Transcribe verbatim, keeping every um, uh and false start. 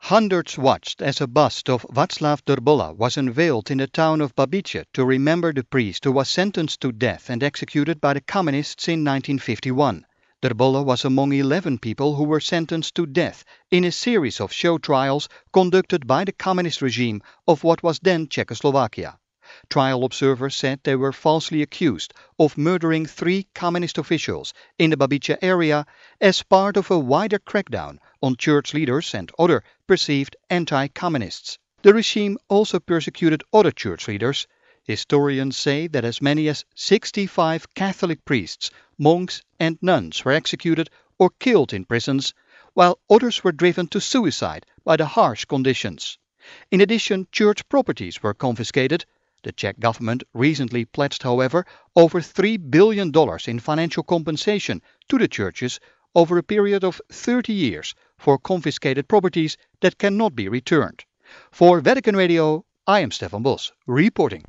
Hundreds watched as a bust of Václav Drbola was unveiled in the town of Babice to remember the priest who was sentenced to death and executed by the communists in nineteen fifty-one. Drbola was among eleven people who were sentenced to death in a series of show trials conducted by the communist regime of what was then Czechoslovakia. Trial observers said they were falsely accused of murdering three communist officials in the Babice area as part of a wider crackdown on church leaders and other perceived anti-communists. The regime also persecuted other church leaders. Historians say that as many as sixty-five Catholic priests, monks and nuns were executed or killed in prisons, while others were driven to suicide by the harsh conditions. In addition, church properties were confiscated. The Czech government recently pledged, however, over three billion dollars in financial compensation to the churches over a period of thirty years for confiscated properties that cannot be returned. For Vatican Radio, I am Stefan Bos, reporting.